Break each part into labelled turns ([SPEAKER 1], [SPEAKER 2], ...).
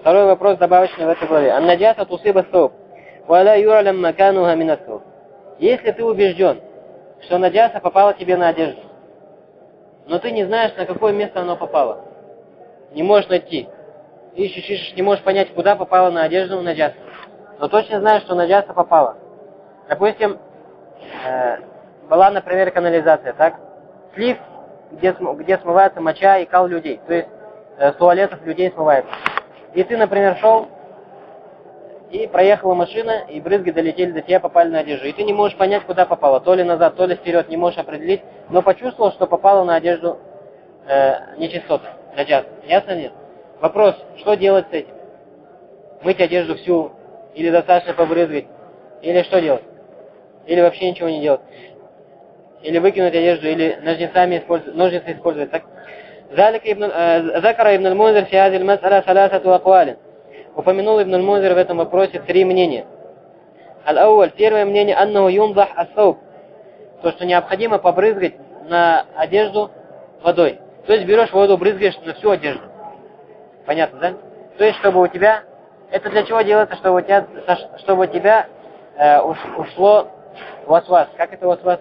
[SPEAKER 1] Второй вопрос, добавочный в этой главе. Ан-наджаса тусиба сауб, ва ла ю'лам макануха мин ас-сауб. Если ты убежден, что наджаса попала тебе на одежду, но ты не знаешь, на какое место оно попало, не можешь найти, ищешь, не можешь понять, куда попала на одежду наджаса, но точно знаешь, что наджаса попала. Допустим, была, например, канализация, так? Слив, где смывается моча и кал людей, то есть с туалетов людей смывается. И ты, например, шел, и проехала машина, и брызги долетели до тебя, попали на одежду. И ты не можешь понять, куда попало, то ли назад, то ли вперед, не можешь определить, но почувствовал, что попало на одежду нечистота, наджас. Ясно нет? Вопрос, что делать с этим? Мыть одежду всю, или достаточно побрызгать, или что делать? Или вообще ничего не делать? Или выкинуть одежду, или ножницы использовать. Так? Закара ибн аль-Мунзир фи хазил мас'аля саласату аквалин. Упомянул ибн аль-Мунзир в этом вопросе 3 мнения. Аль-Ауаль, первое мнение, аннаху юмдах ас-сауб, то, что необходимо побрызгать на одежду водой. То есть берешь воду, брызгаешь на всю одежду. Понятно, да? То есть, чтобы у тебя, это для чего делается, чтобы у тебя ушло васвас. Как это васвас?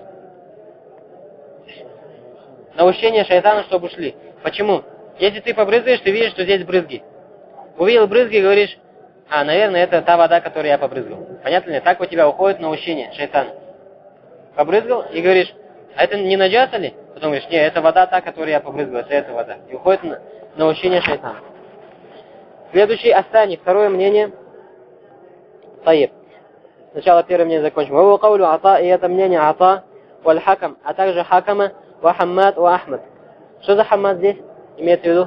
[SPEAKER 1] Наущение шайтана, чтобы ушли. Почему? Если ты побрызгаешь, ты видишь, что здесь брызги. Увидел брызги и говоришь, наверное, это та вода, которую я побрызгал. Понятно ли? Так у тебя уходит наущение шайтана. Побрызгал и говоришь, а это не наджаса ли? Потом говоришь, нет, это вода та, которую я побрызгал, это вода. И уходит наущение шайтана. Следующий Астани, второе мнение. Таиб. Сначала первое мнение закончим. Вау каулю ата, и это мнение ата, валь хакам, а также хакама, ва хаммад, ва ахмад. Что за хаммад здесь? Имеется в виду?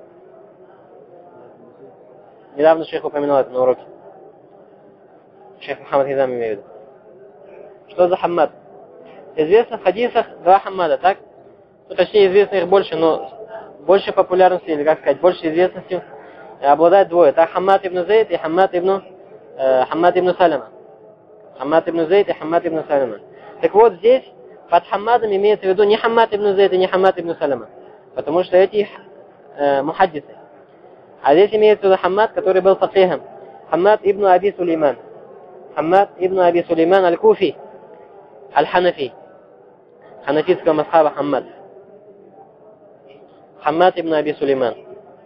[SPEAKER 1] Недавно шейх упоминал это на уроке. Шейх Мухаммад Хизам имеет в виду. Что за хаммад? Известно в хадисах 2 хаммада, так? Ну, точнее, известно их больше, но больше популярности, или как сказать, больше известностью обладает 2. Это Хаммад ибн Зейд и Хаммад ибн Салама. Хаммад ибн Зейд и Хаммад ибн Салама. Так вот, здесь под Хаммадом имеется в виду не Хаммад ибн Зейд и не Хаммад ибн Салама, потому что эти мухаддисы. А здесь имеется в виду Хаммад, который был факихом. Хаммад ибн Аби Сулейман. Хаммад ибн Аби Сулейман аль-Куфи, аль-Ханафи. Ханафитского масхаба Хаммад. Хаммад ибн Аби Сулейман.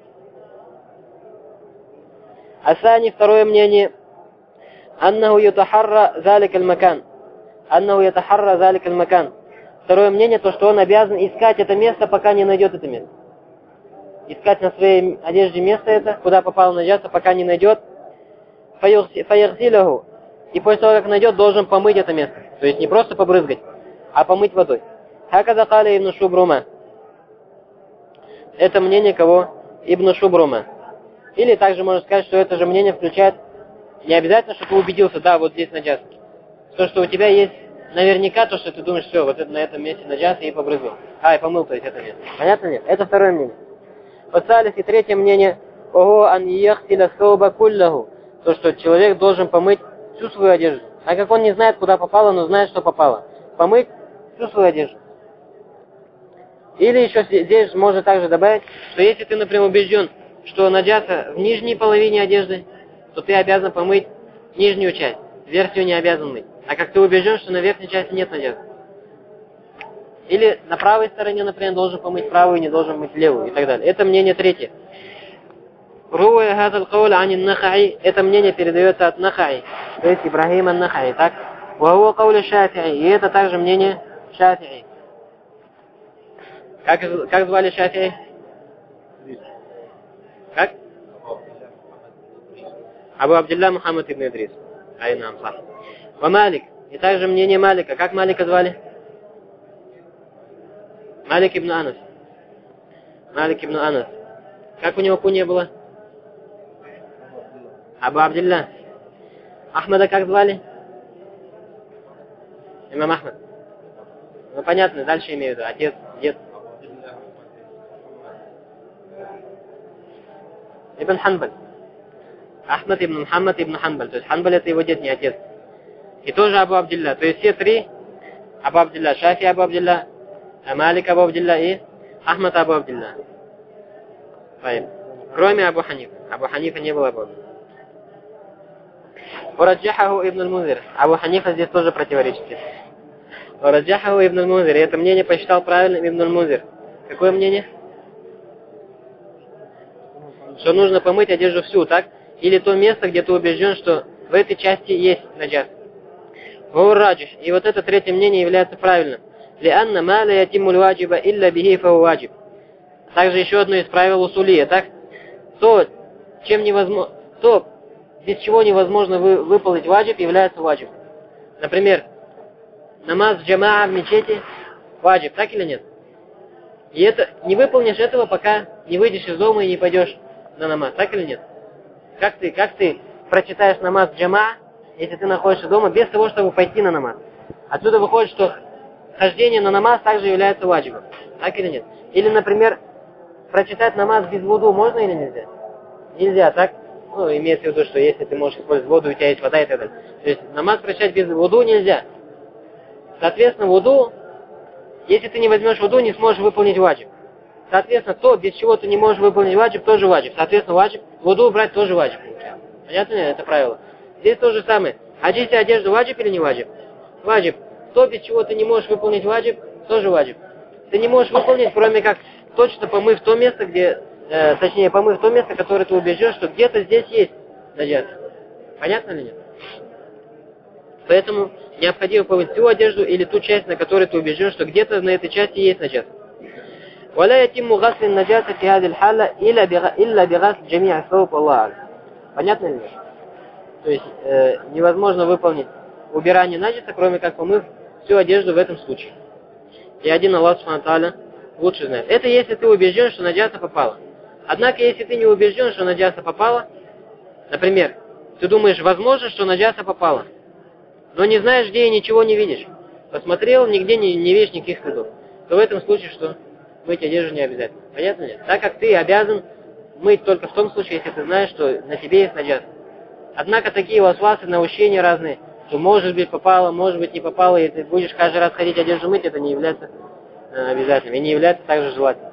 [SPEAKER 1] Асани, второе мнение. Аннаху ятахарра залик аль-макан. Аннаху ятахарра залик аль-макан. Второе мнение, то, что он обязан искать это место, пока не найдет это место. Искать на своей одежде место это, куда попало наджаса, пока не найдет. Фаярсилаху. И после того, как найдет, должен помыть это место. То есть не просто побрызгать, а помыть водой. Хаказа кали ибн Шубрума. Это мнение кого? Ибн Шубрума. Или также можно сказать, что это же мнение включает не обязательно, что ты убедился, да, вот здесь наджас. То, что у тебя есть наверняка то, что ты думаешь, все, вот это, на этом месте наджас и побрызгал. И помыл, то есть это место. Понятно нет? Это второе мнение. Подсалис и третье мнение. Ого ан яхтиля сауба куллаху. То, что человек должен помыть всю свою одежду. А как он не знает, куда попало, но знает, что попало. Помыть всю свою одежду. Или еще здесь можно также добавить, что если ты, например, убежден, что наджаса в нижней половине одежды, то ты обязан помыть нижнюю часть. Верхнюю не обязан мыть. А как ты убежден, что на верхней части нет наджаса. Или на правой стороне, например, должен помыть правую, не должен мыть левую и так далее. Это мнение третье. Руя хазал кауль анин Нахаи. Это мнение передается от Нахаи. То есть Ибрахим ан-Нахаи. Так? Вахуа кауля Шафи'и. И это также мнение Шафи'и. Как звали Шафи'и? Как? Абу Абдилла Мухаммад ибн Идрис. Айнам, сах. Ва Малик. И также мнение Малика. Как Малика звали? Малик ибн Анас. Малик ибн Анас. Как у него кунья была? Абу Абдилла. Ахмада как звали? Имам Ахмад. Ну понятно, дальше имею в виду. Отец, дед. Ибн Ханбаль. Ахмад ибн Мухаммад ибн Ханбаль. То есть Ханбаль это его дед, не отец. И тоже Абу Абдилла. То есть все 3 Абу Абдилла. Шафи Абу Абдилла, Малик Абу Абдилла и Ахмад Абу Абдилла. Кроме Абу Ханифа. Абу Ханифа не было бы. Вараджахаху ибн аль-Мунзир. Абу Ханифа здесь тоже противоречит. Вараджахаху ибн аль-Мунзир. И это мнение посчитал правильным ибн аль-Мунзир. Какое мнение? Что нужно помыть одежду всю, так? Или то место, где ты убежден, что в этой части есть наджас. Ваураджих. И вот это третье мнение является правильным. Лианна ма ла ятимму л-ваджиба илля бихи фаху ваджиб. Также еще одно из правил усулия, так? То, без чего невозможно выполнить ваджиб, является ваджиб. Например, намаз джамаа в мечети ваджиб, так или нет? И это не выполнишь этого, пока не выйдешь из дома и не пойдешь на намаз, так или нет? Как ты прочитаешь намаз джамаа, если ты находишься дома, без того, чтобы пойти на намаз? Отсюда выходит, что хождение на намаз также является ваджибом, так или нет? Или, например, прочитать намаз без вуду можно или нельзя? Нельзя, так? Ну, имеется в виду, что если ты можешь использовать воду, у тебя есть вода и так далее. То есть намаз прочитать без вуду нельзя. Соответственно, вуду, если ты не возьмешь вуду, не сможешь выполнить ваджиб. Соответственно, то, без чего ты не можешь выполнить ваджиб, тоже ваджиб. Соответственно, ваджиб, вуду убрать тоже ваджиб. Понятно ли это правило? Здесь то же самое. Очисти одежду ваджиб или не ваджиб? Ваджиб. То, без чего ты не можешь выполнить ваджиб, тоже ваджиб. Ты не можешь выполнить, кроме как точно помыв то место, помыв то место, которое ты убежден, что где-то здесь есть наджас. Понятно ли нет? Поэтому необходимо помыть всю одежду или ту часть, на которой ты убежден, что где-то на этой части есть наджас. ولا يتم غسل النجاسة في هذه الحالة إلا بغسل جميع الثوب والله أعلم. Понятно ли нет? То есть невозможно выполнить убирание наджаса, кроме как помыв всю одежду в этом случае. И один Аллах Субхану ва Тааля лучше знает. Это если ты убежден, что наджаса попала. Однако, если ты не убежден, что наджаса попала, например, ты думаешь, возможно, что наджаса попала, но не знаешь где и ничего не видишь, посмотрел, нигде не видишь никаких следов, то в этом случае что? Мыть одежду не обязательно. Понятно ли? Так как ты обязан мыть только в том случае, если ты знаешь, что на тебе есть наджаса. Однако такие васвасы, наущения разные, что может быть попало, может быть не попало, и ты будешь каждый раз ходить одежду мыть, это не является обязательным и не является также желательным.